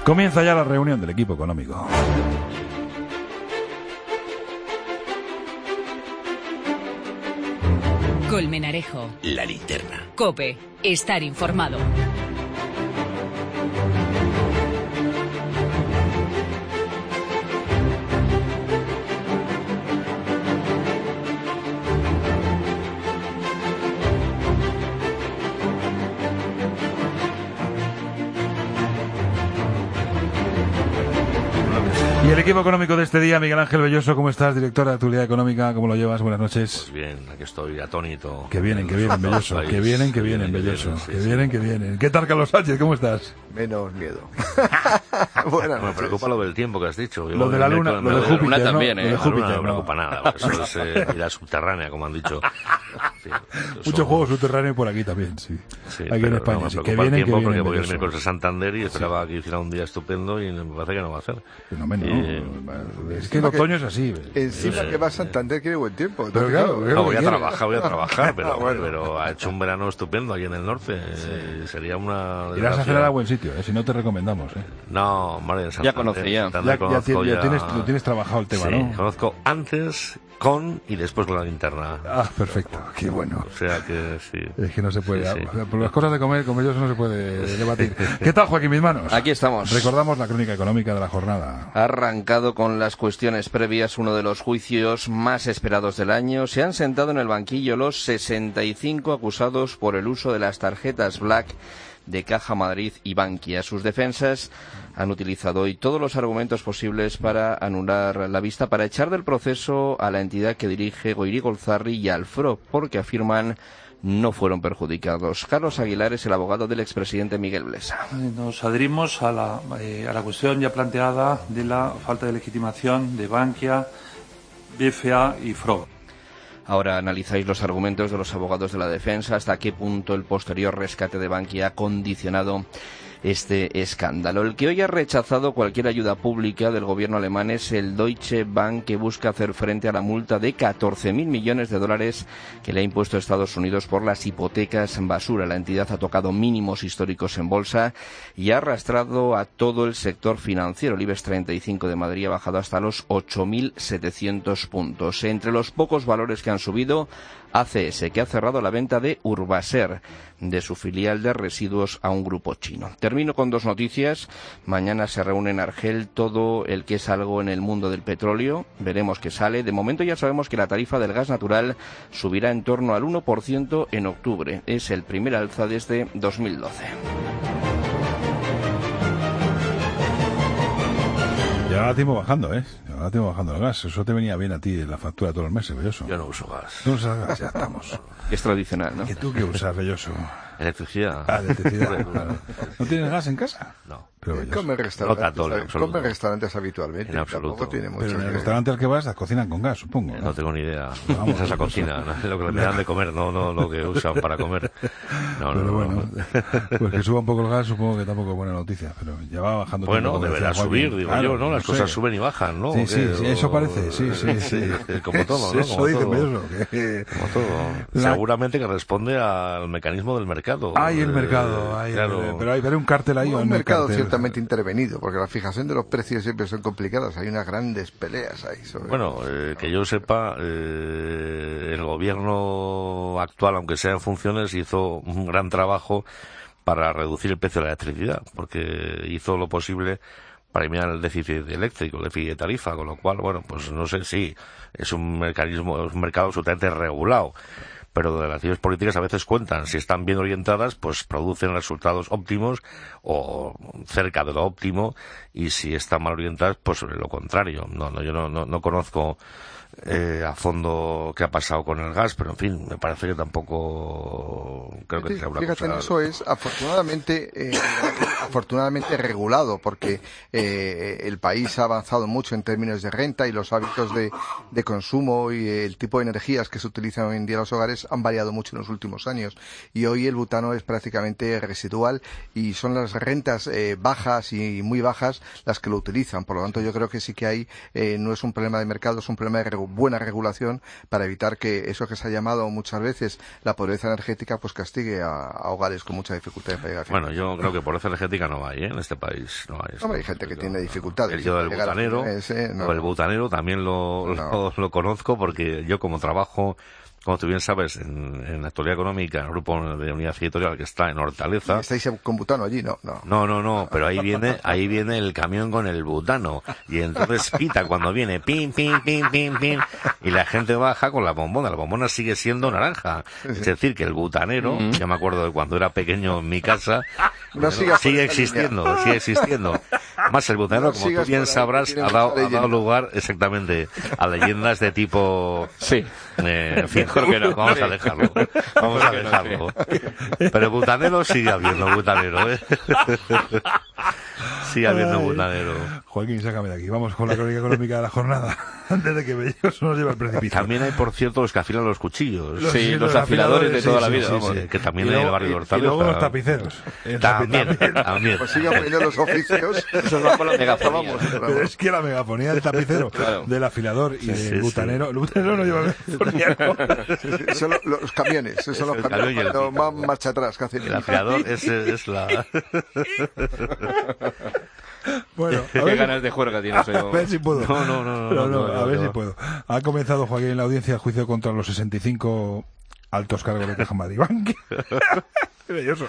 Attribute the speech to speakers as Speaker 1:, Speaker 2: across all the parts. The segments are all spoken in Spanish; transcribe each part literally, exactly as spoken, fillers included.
Speaker 1: Comienza ya la reunión del equipo económico.
Speaker 2: Colmenarejo.
Speaker 3: La linterna.
Speaker 2: COPE. Estar informado.
Speaker 1: Y el equipo económico de este día, Miguel Ángel Belloso, ¿cómo estás? Directora de Actualidad Económica, ¿cómo lo llevas? Buenas noches.
Speaker 3: Pues bien, aquí estoy atónito.
Speaker 1: Que vienen, que vienen, Belloso, que vienen, que vienen, Belloso, que vienen, que vienen. ¿Qué tal, Carlos Sánchez? ¿Cómo estás?
Speaker 4: Menos miedo. Buenas noches.
Speaker 3: Me preocupa lo del tiempo que has dicho.
Speaker 1: Lo de la luna, lo de Júpiter,
Speaker 5: luna
Speaker 1: ¿no?
Speaker 5: también,
Speaker 1: Lo
Speaker 5: ¿eh?
Speaker 1: de
Speaker 3: La
Speaker 1: Júpiter,
Speaker 3: luna no me
Speaker 1: no.
Speaker 3: preocupa nada, porque eso es eh, vida subterránea, como han dicho. Sí,
Speaker 1: Mucho
Speaker 3: son-
Speaker 1: juego subterráneo por aquí también, sí.
Speaker 3: Sí,
Speaker 1: Aquí en
Speaker 3: pero
Speaker 1: España,
Speaker 3: no me
Speaker 1: sí. Que
Speaker 3: preocupa el
Speaker 1: vienen, que
Speaker 3: tiempo porque
Speaker 1: vienen,
Speaker 3: voy el
Speaker 1: Belloso.
Speaker 3: miércoles a Santander y esperaba que hiciera un día estupendo y me parece que no va a hacer.
Speaker 1: Fenómeno.
Speaker 3: Y-
Speaker 1: Es que el otoño es así.
Speaker 4: Encima que va a Santander quiere buen tiempo.
Speaker 1: Pero claro,
Speaker 4: Entonces,
Speaker 3: No, voy a
Speaker 1: quiere.
Speaker 3: trabajar, voy a trabajar, pero,
Speaker 4: Ah, bueno.
Speaker 3: pero ha hecho un verano estupendo allí en el norte. eh, Sería una...
Speaker 1: Irás a
Speaker 3: desgracia.
Speaker 1: cenar a buen sitio, ¿eh? Si no te recomendamos, ¿eh?
Speaker 3: No, madre, en Santander.
Speaker 5: conocía.
Speaker 3: Santander
Speaker 1: Ya, ya,
Speaker 3: conozco
Speaker 1: ti- ya
Speaker 3: ya-
Speaker 1: tienes, lo tienes trabajado el tema,
Speaker 3: Sí,
Speaker 1: ¿no?
Speaker 3: conozco antes, con y después con la linterna.
Speaker 1: Ah, perfecto, qué bueno.
Speaker 3: O sea que sí.
Speaker 1: Es que no se puede,
Speaker 3: Sí, sí.
Speaker 1: por las cosas de comer, con ellos no se puede debatir. ¿Qué tal, Joaquín, mis manos?
Speaker 5: Aquí estamos.
Speaker 1: Recordamos la crónica económica de la jornada.
Speaker 5: Ha arrancado con las cuestiones previas, uno de los juicios más esperados del año. Se han sentado en el banquillo los sesenta y cinco acusados por el uso de las tarjetas Black de Caja Madrid y Bankia. Sus defensas han utilizado hoy todos los argumentos posibles para anular la vista, para echar del proceso a la entidad que dirige Goiri Golzarri y al F R O, porque afirman no fueron perjudicados. Carlos Aguilar es el abogado del expresidente Miguel Blesa.
Speaker 6: Nos adherimos a la, eh, a la cuestión ya planteada de la falta de legitimación de Bankia, B F A y F R O.
Speaker 5: Ahora analizáis los argumentos de los abogados de la defensa, hasta qué punto el posterior rescate de Bankia ha condicionado este escándalo. El que hoy ha rechazado cualquier ayuda pública del gobierno alemán es el Deutsche Bank, que busca hacer frente a la multa de catorce mil millones de dólares que le ha impuesto Estados Unidos por las hipotecas basura. La entidad ha tocado mínimos históricos en bolsa y ha arrastrado a todo el sector financiero. El IBEX treinta y cinco de Madrid ha bajado hasta los ocho mil setecientos puntos. Entre los pocos valores que han subido, A C S, que ha cerrado la venta de Urbaser, de su filial de residuos, a un grupo chino. Termino con dos noticias. Mañana se reúne en Argel todo el que es algo en el mundo del petróleo. Veremos qué sale. De momento ya sabemos que la tarifa del gas natural subirá en torno al uno por ciento en octubre. Es el primer alza desde dos mil doce.
Speaker 1: Llevaba tiempo bajando, ¿eh? Llevaba tiempo bajando el gas. Eso te venía bien a ti en la factura todos los meses, Belloso.
Speaker 3: Yo no uso gas.
Speaker 1: Tú usas gas, ya estamos.
Speaker 5: Es tradicional, ¿no?
Speaker 1: ¿Y tú qué usas, Belloso?
Speaker 3: Electricidad.
Speaker 1: Ah, electricidad, claro. ¿No tienes gas en casa?
Speaker 3: No.
Speaker 1: Pero, Belloso.
Speaker 4: Come restaurantes,
Speaker 3: No católico,
Speaker 4: ¿sabes?
Speaker 3: absoluto.
Speaker 4: Come restaurantes habitualmente.
Speaker 3: En absoluto.
Speaker 4: Tampoco tiene mucho
Speaker 1: Pero en el
Speaker 4: que-
Speaker 1: restaurante al que vas cocinan con gas, supongo.
Speaker 3: Eh,
Speaker 1: ¿no?
Speaker 3: No tengo ni idea.
Speaker 1: Vamos,
Speaker 3: Esa es la
Speaker 1: pues,
Speaker 3: cocina, ¿no? Lo que le dan de comer, no, no lo que usan para comer. No, no,
Speaker 1: Pero
Speaker 3: no,
Speaker 1: bueno,
Speaker 3: no.
Speaker 1: pues que suba un poco el gas, supongo que tampoco es buena noticia. Pero ya va bajando.
Speaker 3: Bueno,
Speaker 1: tiempo, como
Speaker 3: deberá
Speaker 1: decía
Speaker 3: subir,
Speaker 1: Joaquín.
Speaker 3: digo
Speaker 1: Claro,
Speaker 3: yo, ¿no? Las
Speaker 1: sé.
Speaker 3: cosas suben y bajan, ¿no?
Speaker 1: Sí,
Speaker 3: ¿O
Speaker 1: sí,
Speaker 3: qué?
Speaker 1: sí,
Speaker 3: O-
Speaker 1: eso parece, sí, sí, sí.
Speaker 3: Como todo, ¿no?
Speaker 1: Eso
Speaker 3: Como
Speaker 1: dice
Speaker 3: todo.
Speaker 1: Belloso, que-
Speaker 3: Como todo.
Speaker 1: La-
Speaker 3: Seguramente que responde al mecanismo del mercado.
Speaker 1: Hay el
Speaker 3: Eh,
Speaker 1: mercado, hay,
Speaker 3: claro.
Speaker 1: pero hay, pero hay un cartel ahí. o
Speaker 4: Un
Speaker 1: no hay
Speaker 4: mercado
Speaker 1: cartel.
Speaker 4: ciertamente intervenido, porque la fijación de los precios siempre son complicadas. Hay unas grandes peleas ahí sobre.
Speaker 3: Bueno, eh, que yo sepa, eh, el gobierno actual, aunque sea en funciones, hizo un gran trabajo para reducir el precio de la electricidad, porque hizo lo posible para eliminar el déficit eléctrico, el déficit de tarifa, con lo cual, bueno, pues no sé si es un mecanismo, es un mercado absolutamente regulado, pero de las decisiones políticas a veces cuentan. Si están bien orientadas, pues producen resultados óptimos o cerca de lo óptimo, y si están mal orientadas, pues lo contrario. No, no, yo no, no, no conozco eh, a fondo qué ha pasado con el gas, pero en fin, me parece que tampoco creo que
Speaker 4: Sí,
Speaker 3: sea una
Speaker 4: fíjate,
Speaker 3: cosa...
Speaker 4: eso es afortunadamente eh, afortunadamente regulado, porque eh, el país ha avanzado mucho en términos de renta y los hábitos de, de consumo y el tipo de energías que se utilizan hoy en día en los hogares han variado mucho en los últimos años, y hoy el butano es prácticamente residual y son las rentas eh, bajas y muy bajas las que lo utilizan. Por lo tanto, yo creo que sí que hay, eh, no es un problema de mercado, es un problema de regulación buena regulación para evitar que eso que se ha llamado muchas veces la pobreza energética pues castigue a, a hogares con mucha dificultad de pagar.
Speaker 3: Bueno, yo creo que pobreza energética no hay, ¿eh? En este país no hay.
Speaker 4: No, hay gente que tiene dificultades.
Speaker 3: El yo del butanero, ese, no. o el butanero también lo, no. lo, lo conozco porque yo como trabajo, como tú bien sabes, en, en la actualidad económica, el grupo de unidad editorial que está en Hortaleza.
Speaker 4: ¿Estáis con butano allí? No, no.
Speaker 3: No, no, no, pero ahí viene, ahí viene el camión con el butano. Y entonces pita cuando viene, pim, pim, pim, pim, pim, y la gente baja con la bombona. La bombona sigue siendo naranja. Es decir, que el butanero, mm-hmm. ya me acuerdo de cuando era pequeño en mi casa,
Speaker 4: no
Speaker 3: bueno, sigue existiendo, línea. sigue existiendo. Más el butanero, no como tú bien sabrás, ha dado, ha dado lugar exactamente a leyendas de tipo...
Speaker 5: Sí.
Speaker 3: Eh, en fin, que no. Vamos a dejarlo. Vamos a dejarlo. Pero butanero sigue habiendo butanero, ¿eh? Sigue habiendo butanero.
Speaker 1: Joaquín, sácame de aquí. Vamos con la crónica económica de la jornada. Antes de que Belloso nos lleve al precipicio.
Speaker 3: También hay, por cierto, los que afilan los cuchillos.
Speaker 5: Los, sí, sí, los, los afiladores, afiladores de toda sí, la vida.
Speaker 3: Sí, sí, sí, que también hay en el barrio de Hortaleza.
Speaker 1: Y luego los tapiceros.
Speaker 3: También, también. también.
Speaker 4: Pues sigan poniendo los oficios.
Speaker 5: Eso va con la megafonía.
Speaker 1: Pero es que la megafonía del tapicero, claro. del afilador y sí, del sí, butanero. Sí. El butanero no lleva megafonía.
Speaker 4: ¿no? Son los, los camiones. Esos son los el camiones. Cuando más marcha atrás que hacen.
Speaker 3: El afilador es, es la...
Speaker 1: Bueno,
Speaker 5: a ver, qué ganas de juerga tienes hoy.
Speaker 1: A ver si puedo.
Speaker 3: No, no, no, no,
Speaker 1: no, no,
Speaker 3: no, no
Speaker 1: a ver
Speaker 3: no.
Speaker 1: si puedo. Ha comenzado, Joaquín, en la audiencia el juicio contra los sesenta y cinco altos cargos de Caja Madrid Bank. Belloso.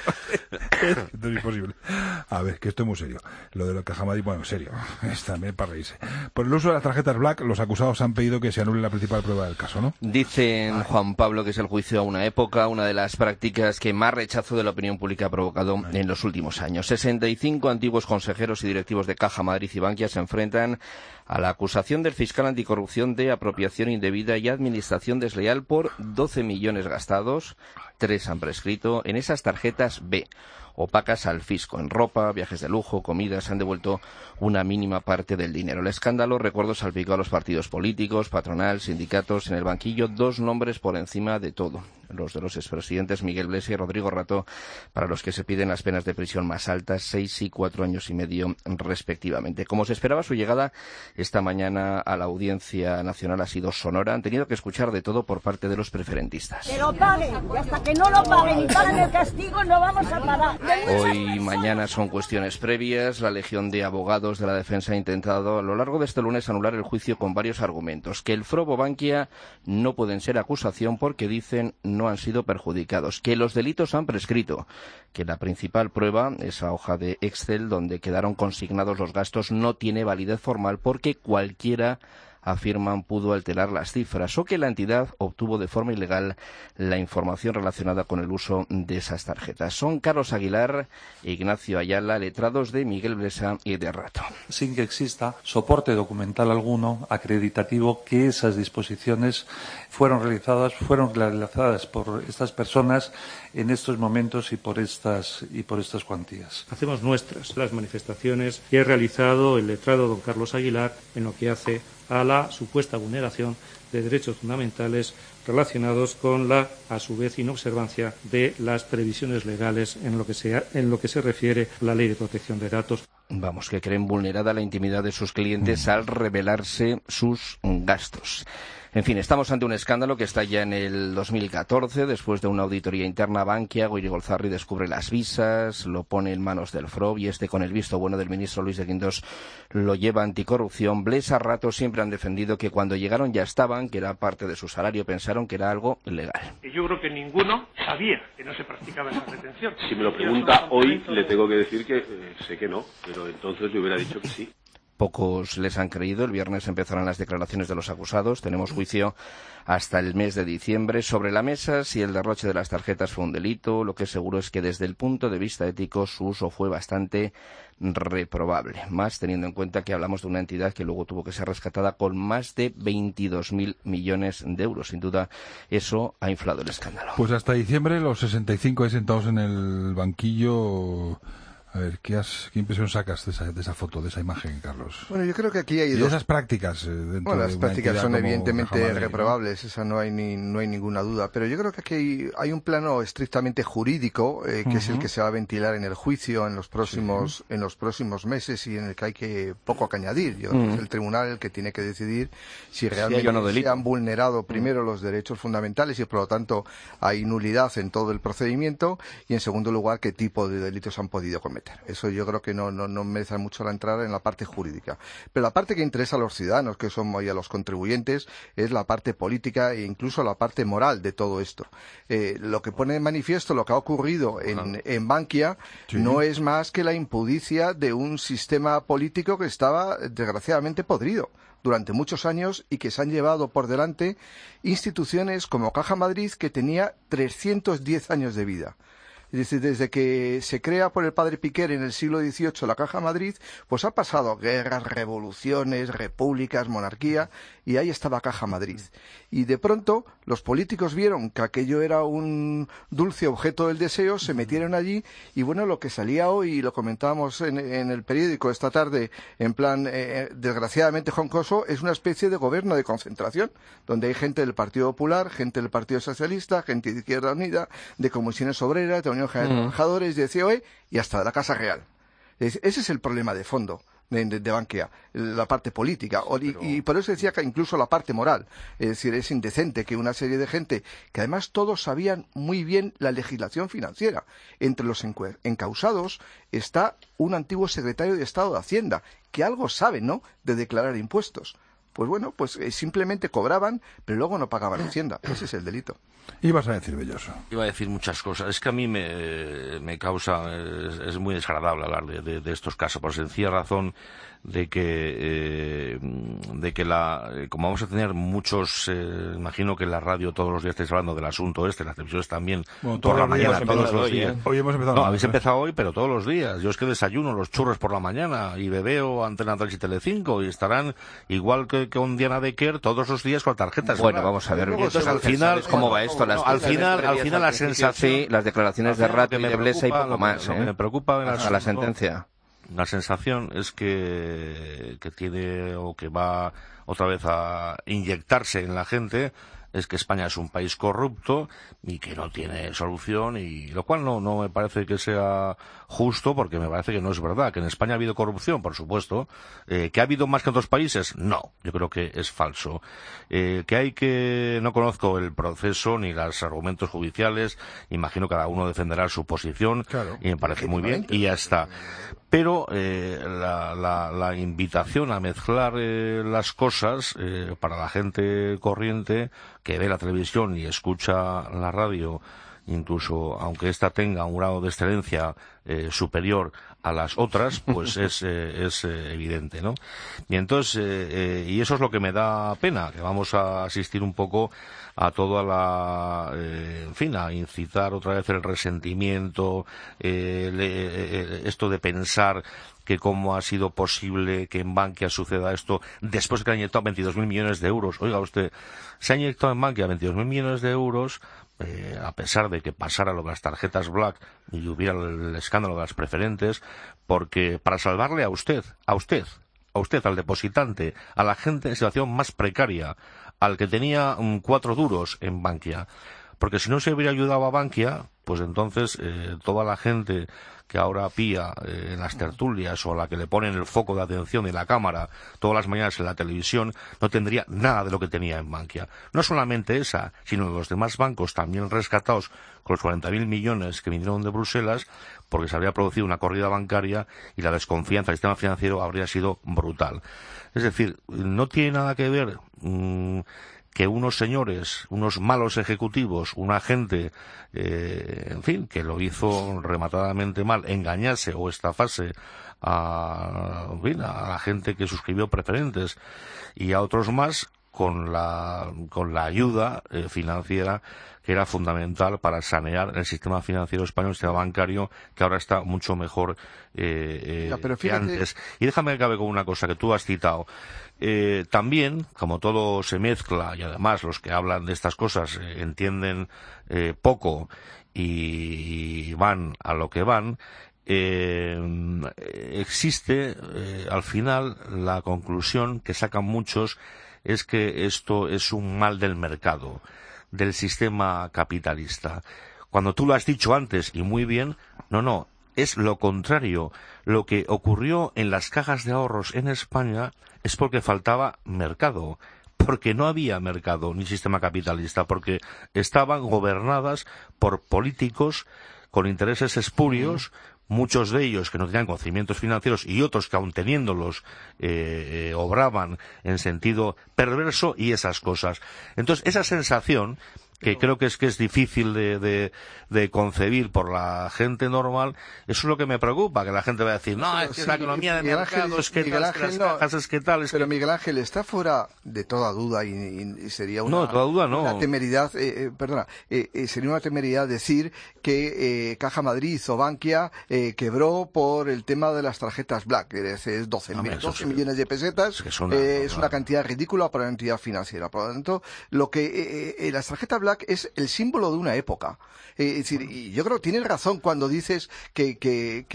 Speaker 1: Esto es imposible. A ver, que esto es muy serio. Lo de la Caja Madrid, bueno, serio. Es también para reírse. Por el uso de las tarjetas Black, los acusados han pedido que se anule la principal prueba del caso, ¿no?
Speaker 5: Dicen, Juan Pablo, que es el juicio a una época, una de las prácticas que más rechazo de la opinión pública ha provocado Ay. en los últimos años. sesenta y cinco antiguos consejeros y directivos de Caja Madrid y Bankia se enfrentan a la acusación del fiscal anticorrupción de apropiación indebida y administración desleal por doce millones gastados. Tres han prescrito en esas tarjetas B, opacas al fisco. En ropa, viajes de lujo, comidas, han devuelto una mínima parte del dinero. El escándalo, recuerdo, salpicó a los partidos políticos, patronal, sindicatos. En el banquillo, dos nombres por encima de todo. Los de los expresidentes Miguel Blesa y Rodrigo Rato, para los que se piden las penas de prisión más altas, seis y cuatro años y medio respectivamente. Como se esperaba, su llegada esta mañana a la Audiencia Nacional ha sido sonora. Han tenido que escuchar de todo por parte de los preferentistas.
Speaker 7: Que lo paguen, y hasta que no lo paguen y paguen el castigo no vamos a parar.
Speaker 5: Hoy y mañana son cuestiones previas. La Legión de Abogados de la Defensa ha intentado a lo largo de este lunes anular el juicio con varios argumentos. Que el Frobo Bankia no pueden ser acusación porque dicen no han sido perjudicados. Que los delitos han prescrito. Que la principal prueba, esa hoja de Excel donde quedaron consignados los gastos, no tiene validez formal porque cualquiera, afirman, pudo alterar las cifras, o que la entidad obtuvo de forma ilegal la información relacionada con el uso de esas tarjetas. Son Carlos Aguilar e Ignacio Ayala, letrados de Miguel Blesa y de Rato.
Speaker 6: Sin que exista soporte documental alguno acreditativo que esas disposiciones fueron realizadas, fueron realizadas por estas personas en estos momentos y por estas y por estas cuantías.
Speaker 8: Hacemos nuestras las manifestaciones que ha realizado el letrado don Carlos Aguilar en lo que hace a la supuesta vulneración de derechos fundamentales relacionados con la, a su vez, inobservancia de las previsiones legales en lo que se, en lo que se refiere a la Ley de Protección de Datos.
Speaker 5: Vamos, que creen vulnerada la intimidad de sus clientes al revelarse sus gastos. En fin, estamos ante un escándalo que está ya en el dos mil catorce. Después de una auditoría interna a Bankia, Goiri Golzarri descubre las visas, lo pone en manos del F R O B y este, con el visto bueno del ministro Luis de Guindos, lo lleva a anticorrupción. Blesa, Rato siempre han defendido que cuando llegaron ya estaban, que era parte de su salario, pensaron que era algo legal.
Speaker 9: Yo creo que ninguno sabía que no se practicaba esa retención.
Speaker 10: Si me lo pregunta hoy, le tengo que decir que eh, sé que no, pero entonces le hubiera dicho que sí.
Speaker 5: Pocos les han creído. El viernes empezarán las declaraciones de los acusados. Tenemos juicio hasta el mes de diciembre. Sobre la mesa, si el derroche de las tarjetas fue un delito, lo que es seguro es que desde el punto de vista ético su uso fue bastante reprobable. Más teniendo en cuenta que hablamos de una entidad que luego tuvo que ser rescatada con más de veintidós mil millones de euros. Sin duda, eso ha inflado el escándalo.
Speaker 1: Pues hasta diciembre los sesenta y cinco ahí sentados en el banquillo A ver, ¿qué, has, ¿qué impresión sacas de esa, de esa foto, de esa imagen, Carlos?
Speaker 4: Bueno, yo creo que aquí hay
Speaker 1: y
Speaker 4: dos...
Speaker 1: esas prácticas. Eh, dentro
Speaker 4: bueno, las
Speaker 1: de
Speaker 4: prácticas son evidentemente
Speaker 1: Madrid,
Speaker 4: reprobables,
Speaker 1: ¿no?
Speaker 4: Esa no hay ni, no hay ninguna duda. Pero yo creo que aquí hay, hay un plano estrictamente jurídico, eh, que uh-huh. es el que se va a ventilar en el juicio en los próximos, sí. en los próximos meses y en el que hay que poco que añadir. Yo, uh-huh. Es el tribunal el que tiene que decidir si realmente sí, se han vulnerado primero uh-huh. los derechos fundamentales y por lo tanto hay nulidad en todo el procedimiento y en segundo lugar qué tipo de delitos han podido cometer. Eso yo creo que no, no, no merece mucho la entrada en la parte jurídica. Pero la parte que interesa a los ciudadanos, que somos y a los contribuyentes, es la parte política e incluso la parte moral de todo esto. Eh, lo que pone de manifiesto lo que ha ocurrido en, en Bankia sí. no es más que la impudicia de un sistema político que estaba desgraciadamente podrido durante muchos años y que se han llevado por delante instituciones como Caja Madrid, que tenía trescientos diez años de vida. Es decir, desde que se crea por el padre Piquer en el siglo dieciocho la Caja Madrid, pues ha pasado guerras, revoluciones, repúblicas, monarquía, y ahí estaba Caja Madrid. Y de pronto los políticos vieron que aquello era un dulce objeto del deseo, se metieron allí, y bueno, lo que salía hoy, y lo comentábamos en, en el periódico esta tarde, en plan, eh, desgraciadamente joncoso, es una especie de gobierno de concentración, donde hay gente del Partido Popular, gente del Partido Socialista, gente de Izquierda Unida, de Comisiones Obreras, de Unión General de Trabajadores, de C E O E y hasta de la Casa Real. Es, ese es el problema de fondo de, de, de Bankia, la parte política. O, y, y por eso decía que incluso la parte moral. Es decir, es indecente que una serie de gente, que además todos sabían muy bien la legislación financiera. Entre los encausados está un antiguo secretario de Estado de Hacienda, que algo sabe, ¿no?, de declarar impuestos. Pues bueno, pues eh, simplemente cobraban, pero luego no pagaban Hacienda. Ese es el delito.
Speaker 1: Ibas a decir, Belloso.
Speaker 3: Iba a decir muchas cosas. Es que a mí me, me causa, es, es muy desagradable hablar de, de, de estos casos, por sencilla razón de que, eh, de que la, como vamos a tener muchos, eh, imagino que en la radio todos los días estáis hablando del asunto este, en las televisiones también,
Speaker 1: bueno,
Speaker 3: por la mañana, todos los
Speaker 1: hoy,
Speaker 3: días.
Speaker 1: ¿eh? Hoy hemos empezado.
Speaker 3: No, habéis empezado hoy, pero todos los días. Yo es que desayuno los churros por la mañana y bebeo Antena tres y Telecinco y estarán igual que con Diana Becker todos los días con tarjetas.
Speaker 5: Bueno, ¿verdad? Vamos a ver.
Speaker 3: Entonces, al final,
Speaker 5: ¿cómo va esto? Las
Speaker 3: no, al final, al final la sensación,
Speaker 5: sí, las declaraciones de Rato y de Blesa y poco más,
Speaker 3: lo que
Speaker 5: ¿eh?
Speaker 3: me preocupa en
Speaker 5: a la sentencia.
Speaker 3: La sensación es que, que tiene o que va otra vez a inyectarse en la gente es que España es un país corrupto y que no tiene solución, y lo cual no, no me parece que sea justo, porque me parece que no es verdad. Que en España ha habido corrupción, por supuesto. Eh, ¿Que ha habido más que en otros países? No, yo creo que es falso. Eh, que hay que... No conozco el proceso ni los argumentos judiciales, imagino que cada uno defenderá su posición, claro, y me parece muy bien, y ya está. Pero eh, la, la, la invitación a mezclar eh, las cosas eh, para la gente corriente que ve la televisión y escucha la radio, incluso aunque ésta tenga un grado de excelencia eh, superior a las otras, pues es, eh, es eh, evidente, ¿no? Y entonces, eh, eh, y eso es lo que me da pena, que vamos a asistir un poco a toda la, eh, en fin, a incitar otra vez el resentimiento, eh, le, eh, esto de pensar que cómo ha sido posible que en Bankia suceda esto después de que han inyectado veintidós mil millones de euros. Oiga usted, se ha inyectado en Bankia veintidós mil millones de euros, eh, a pesar de que pasara lo de las tarjetas Black y hubiera el escándalo de las preferentes, porque para salvarle a usted, a usted, a usted, al depositante, a la gente en situación más precaria, al que tenía um, cuatro duros en Bankia, porque si no se hubiera ayudado a Bankia, pues entonces eh, toda la gente que ahora pía eh, en las tertulias, o a la que le ponen el foco de atención de la cámara todas las mañanas en la televisión, no tendría nada de lo que tenía en Bankia. No solamente esa, sino los demás bancos también rescatados con los cuarenta mil millones que vinieron de Bruselas, porque se habría producido una corrida bancaria y la desconfianza del sistema financiero habría sido brutal. Es decir, no tiene nada que ver mmm, que unos señores, unos malos ejecutivos, una gente, eh, en fin, que lo hizo rematadamente mal, engañase o estafase a, en fin, a la gente que suscribió preferentes y a otros más, con la, con la ayuda eh, financiera que era fundamental para sanear el sistema financiero español, el sistema bancario, que ahora está mucho mejor eh, eh, ya, pero fíjate... que antes. Y déjame que acabe con una cosa que tú has citado. Eh, también, como todo se mezcla, y además los que hablan de estas cosas eh, entienden eh, poco y van a lo que van, eh, existe eh, al final la conclusión que sacan muchos es que esto es un mal del mercado, del sistema capitalista. Cuando tú lo has dicho antes, y muy bien, no, no, es lo contrario. Lo que ocurrió en las cajas de ahorros en España es porque faltaba mercado, porque no había mercado ni sistema capitalista, porque estaban gobernadas por políticos con intereses espurios, muchos de ellos que no tenían conocimientos financieros y otros que aun teniéndolos eh, eh, obraban en sentido perverso y esas cosas. Entonces, esa sensación que creo que es que es difícil de, de, de concebir por la gente normal, eso es lo que me preocupa, que la gente va a decir, no, es que sí, la economía de mercado, es que tal, es que las cajas, es que tal, es
Speaker 4: Pero
Speaker 3: que...
Speaker 4: Miguel Ángel, está fuera de toda duda y, y, y sería una,
Speaker 3: no, toda duda no.
Speaker 4: una temeridad, eh, eh, perdona, eh, eh, sería una temeridad decir que eh, Caja Madrid o Bankia eh, quebró por el tema de las tarjetas Black, es, es doce millones de pesetas, es, una, eh, es una cantidad ridícula para una entidad financiera. Por lo tanto, lo que eh, eh, las tarjetas Black es el símbolo de una época. Eh, es decir, y yo creo que tienes razón cuando dices que, que,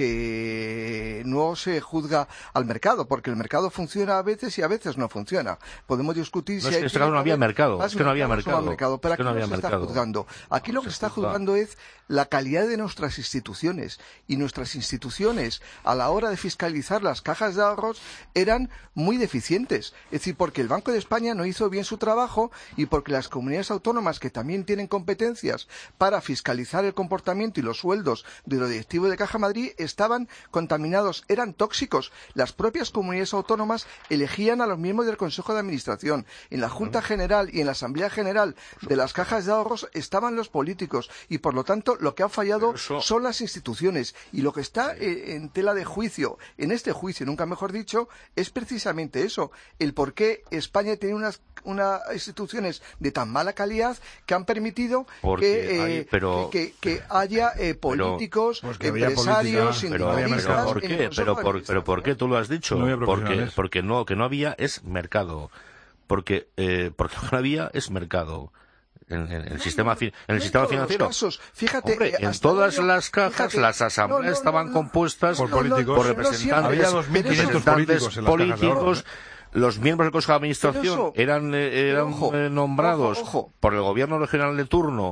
Speaker 4: que no se juzga al mercado, porque el mercado funciona a veces y a veces no funciona. Podemos discutir
Speaker 3: no,
Speaker 4: si
Speaker 3: es
Speaker 4: hay
Speaker 3: que este caso no había mercado, es que no había mercado.
Speaker 4: mercado pero aquí no, no se mercado. está juzgando. Aquí lo que se está juzgando es la calidad de nuestras instituciones. Y nuestras instituciones, a la hora de fiscalizar las cajas de ahorros, eran muy deficientes. Es decir, porque el Banco de España no hizo bien su trabajo y porque las comunidades autónomas, que también tienen competencias para fiscalizar el comportamiento y los sueldos de los directivos de Caja Madrid, estaban contaminados, eran tóxicos. Las propias comunidades autónomas elegían a los miembros del Consejo de Administración. En la Junta General y en la Asamblea General de las cajas de ahorros estaban los políticos y, por lo tanto, lo que ha fallado eso... son las instituciones. Y lo que está eh, en tela de juicio, en este juicio, nunca mejor dicho, es precisamente eso, el por qué España tiene unas unas instituciones de tan mala calidad que han permitido que,
Speaker 3: hay,
Speaker 4: eh,
Speaker 3: pero,
Speaker 4: que, que, que haya eh, políticos, pero, empresarios,
Speaker 3: pero,
Speaker 4: sindicalistas...
Speaker 3: ¿Por qué? Pero, por, pero ¿por qué tú lo has dicho?
Speaker 1: No
Speaker 3: porque, porque no, que no había es mercado. Porque, eh, porque lo que no había es mercado. En, en, en el sistema, fi, en el sistema financiero.
Speaker 4: Casos, fíjate,
Speaker 3: Hombre,
Speaker 4: eh,
Speaker 3: en todas
Speaker 4: año,
Speaker 3: las cajas
Speaker 4: fíjate,
Speaker 3: las asambleas
Speaker 4: no, no,
Speaker 3: estaban
Speaker 4: no,
Speaker 3: compuestas
Speaker 1: por políticos,
Speaker 3: por representantes,
Speaker 1: había dos mil quinientos políticos, en las
Speaker 3: políticos los miembros del Consejo de Administración
Speaker 4: eso,
Speaker 3: eran, eh, eran ojo, eh, nombrados
Speaker 4: ojo, ojo.
Speaker 3: por el gobierno regional de turno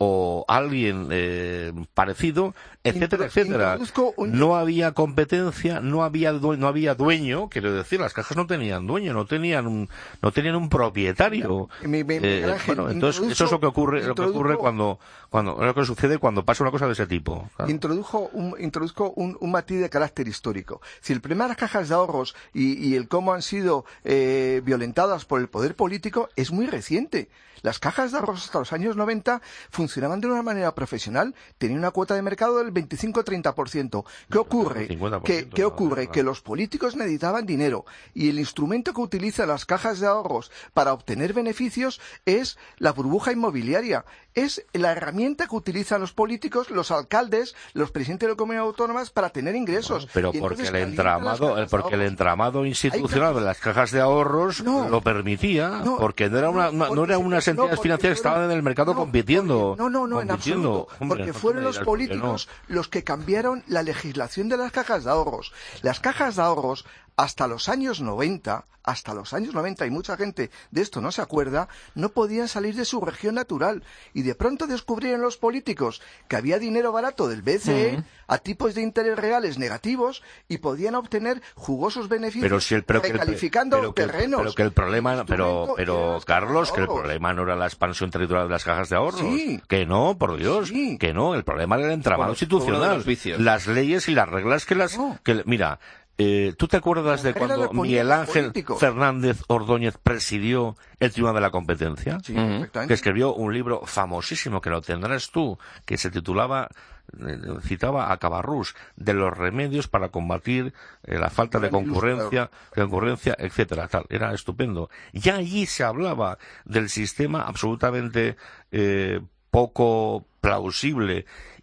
Speaker 3: o alguien eh, parecido, etcétera, etcétera. Un... No había competencia, no había dueño, no había dueño, quiero decir, las cajas no tenían dueño, no tenían un, no tenían un propietario.
Speaker 4: Mi, mi, mi,
Speaker 3: eh,
Speaker 4: Ángel,
Speaker 3: bueno, entonces eso es lo que ocurre, lo que ocurre cuando, cuando, lo que sucede cuando pasa una cosa de ese tipo. Claro.
Speaker 4: Introdujo un, introduzco un, un matiz de carácter histórico. Si el problema de las cajas de ahorros y, y el cómo han sido eh, violentadas por el poder político es muy reciente. Las cajas de ahorros hasta los años noventa funcionaban de una manera profesional, tenían una cuota de mercado del veinticinco a treinta por ciento. ¿Qué ocurre? ¿Qué, ¿qué ocurre? Que los políticos necesitaban dinero y el instrumento que utilizan las cajas de ahorros para obtener beneficios es la burbuja inmobiliaria. Es la herramienta que utilizan los políticos, los alcaldes, los presidentes de comunidades autónomas para tener ingresos.
Speaker 3: Bueno, pero porque el entramado, porque el entramado institucional de las cajas de ahorros no, lo permitía, no, porque no era una, no, no era unas entidades no, financieras que estaban en el mercado no, compitiendo.
Speaker 4: Porque, no, no, no,
Speaker 3: compitiendo.
Speaker 4: en absoluto. Hombre, porque fueron los políticos no. los que cambiaron la legislación de las cajas de ahorros. Las cajas de ahorros, hasta los años noventa, hasta los años noventa, y mucha gente de esto no se acuerda, no podían salir de su región natural. Y de pronto descubrieron los políticos que había dinero barato del B C E uh-huh. a tipos de interés reales negativos y podían obtener jugosos beneficios
Speaker 3: pero si el, pero
Speaker 4: recalificando
Speaker 3: que el, pero que,
Speaker 4: terrenos.
Speaker 3: Pero que el problema, pero, pero Carlos, que el problema no era la expansión territorial de las cajas de ahorros.
Speaker 4: Sí.
Speaker 3: Que no, por Dios, sí. que no. El problema era el entramado bueno, institucional. Las leyes y las reglas que las... No. Que, mira... Eh, ¿Tú te acuerdas de cuando Miguel Ángel político. Fernández Ordóñez presidió el Tribunal de la Competencia?
Speaker 4: Sí,
Speaker 3: uh-huh. Que escribió un libro famosísimo, que lo tendrás tú, que se titulaba, eh, citaba a Cabarrús, de los remedios para combatir eh, la falta de concurrencia, de concurrencia, etcétera, tal. Era estupendo. Ya allí se hablaba del sistema absolutamente eh, poco plausible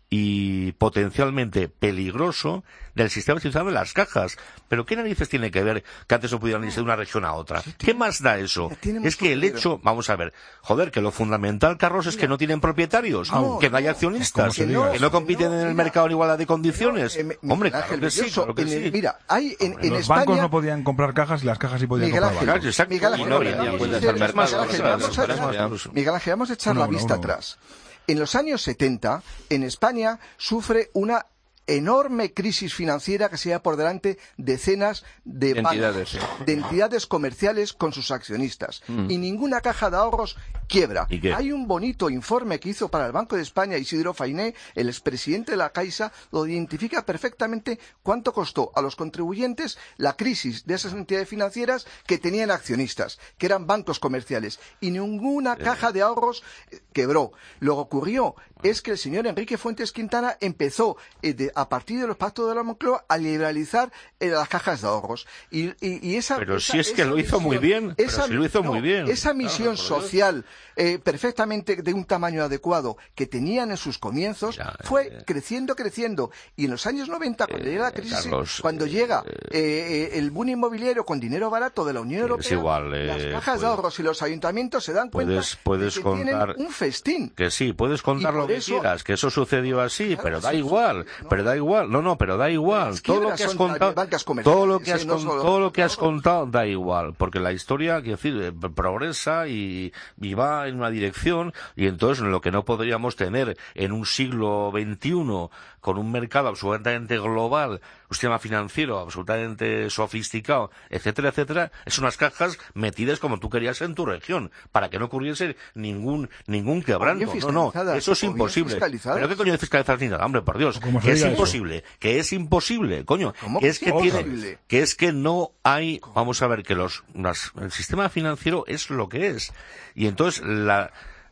Speaker 3: y potencialmente peligroso del sistema institucional de las cajas. Pero ¿qué narices tiene que ver que antes no pudieran irse de una región a otra? ¿Qué más da eso? Es que el hecho, vamos a ver, joder, que lo fundamental, Carlos, es que no tienen propietarios,
Speaker 4: No,
Speaker 3: que no hay
Speaker 4: no,
Speaker 3: accionistas,
Speaker 4: que
Speaker 3: que
Speaker 4: no,
Speaker 3: no compiten
Speaker 4: que no,
Speaker 3: en el
Speaker 4: mira,
Speaker 3: mercado en igualdad de condiciones.
Speaker 4: No, eh,
Speaker 3: Hombre,
Speaker 4: Miguel
Speaker 3: claro
Speaker 4: Ángel
Speaker 3: que sí,
Speaker 4: Belloso,
Speaker 3: claro que
Speaker 4: en el-
Speaker 3: sí.
Speaker 4: Mira, hay en, en
Speaker 1: Los
Speaker 4: España...
Speaker 1: bancos no podían comprar cajas y las cajas sí podían
Speaker 4: Miguel
Speaker 1: comprar
Speaker 4: Ángel,
Speaker 1: bancos.
Speaker 3: Exacto,
Speaker 4: Miguel
Speaker 3: y
Speaker 4: Ángel,
Speaker 3: no
Speaker 4: Miguel
Speaker 3: vendían
Speaker 4: Ángel,
Speaker 5: cuentas
Speaker 4: Miguel
Speaker 5: al mercado,
Speaker 4: Ángel,
Speaker 5: claro,
Speaker 4: vamos a
Speaker 5: claro,
Speaker 4: echar-
Speaker 5: claro.
Speaker 4: Miguel Ángel, vamos a echar
Speaker 1: Uno,
Speaker 4: la
Speaker 1: uno,
Speaker 4: vista
Speaker 1: uno.
Speaker 4: atrás. En los años setenta, en España sufre una enorme crisis financiera que se lleva por delante decenas de
Speaker 5: De entidades,
Speaker 4: bancos,
Speaker 5: sí.
Speaker 4: de entidades comerciales con sus accionistas.
Speaker 5: Mm.
Speaker 4: Y ninguna caja de ahorros quiebra.
Speaker 3: ¿Y qué?
Speaker 4: Hay un bonito informe que hizo para el Banco de España Isidro Fainé, el expresidente de la Caixa, donde identifica perfectamente cuánto costó a los contribuyentes la crisis de esas entidades financieras que tenían accionistas, que eran bancos comerciales. Y ninguna caja de ahorros eh, quebró. Lo que ocurrió es que el señor Enrique Fuentes Quintana empezó, eh, de- a partir de los pactos de la Moncloa, a liberalizar eh, las cajas de ahorros. Y, y- y esa,
Speaker 3: Pero
Speaker 4: esa-
Speaker 3: si es que
Speaker 4: esa
Speaker 3: lo hizo muy bien, pero
Speaker 4: esa-
Speaker 3: si lo hizo
Speaker 4: no,
Speaker 3: muy bien.
Speaker 4: Esa
Speaker 3: Claro,
Speaker 4: misión
Speaker 3: por Dios.
Speaker 4: social eh, perfectamente de un tamaño adecuado que tenían en sus comienzos
Speaker 3: Mira,
Speaker 4: fue
Speaker 3: eh,
Speaker 4: creciendo, creciendo. Y en los años noventa, cuando
Speaker 3: eh,
Speaker 4: llega la crisis,
Speaker 3: Carlos,
Speaker 4: cuando
Speaker 3: eh,
Speaker 4: llega eh, eh, el boom inmobiliario con dinero barato de la Unión
Speaker 3: Sí,
Speaker 4: Europea,
Speaker 3: es igual, eh,
Speaker 4: las cajas
Speaker 3: puedes-
Speaker 4: de ahorros y los ayuntamientos se dan cuenta
Speaker 3: Puedes, puedes
Speaker 4: de que
Speaker 3: contar
Speaker 4: tienen un festín.
Speaker 3: que sí, puedes contar
Speaker 4: Y
Speaker 3: lo
Speaker 4: por
Speaker 3: que
Speaker 4: eso-
Speaker 3: quieras, que eso sucedió así,
Speaker 4: Claro,
Speaker 3: pero da
Speaker 4: sí,
Speaker 3: igual,
Speaker 4: sí, no.
Speaker 3: pero da igual, no, no, pero da igual.
Speaker 4: Las
Speaker 3: Todo lo
Speaker 4: quiebras
Speaker 3: que has
Speaker 4: son
Speaker 3: contado,
Speaker 4: bancas comerciales,
Speaker 3: todo lo que has
Speaker 4: eh, no
Speaker 3: con-
Speaker 4: solo
Speaker 3: todo lo
Speaker 4: las
Speaker 3: que has
Speaker 4: de ahorros.
Speaker 3: contado da igual, porque la historia, quiero decir, eh, progresa y, y va en una dirección, y entonces lo que no podríamos tener en un siglo veintiuno con un mercado absolutamente global, un sistema financiero absolutamente sofisticado, etcétera, etcétera, es unas cajas metidas como tú querías en tu región, para que no ocurriese ningún ningún quebranto.
Speaker 4: bien
Speaker 3: No, no,
Speaker 4: fiscalizadas,
Speaker 3: eso es
Speaker 4: o bien
Speaker 3: imposible.
Speaker 4: fiscalizadas.
Speaker 3: Pero qué coño de fiscalizar ni nada, hombre, por Dios,
Speaker 1: Como se
Speaker 3: que es
Speaker 1: diga eso.
Speaker 3: imposible, que es imposible, coño,
Speaker 4: ¿Cómo
Speaker 3: que es
Speaker 4: que
Speaker 3: que
Speaker 4: es
Speaker 3: tiene,
Speaker 4: imposible?
Speaker 3: que es que no hay, vamos a ver, que los, las- el sistema financiero es lo que es, y entonces la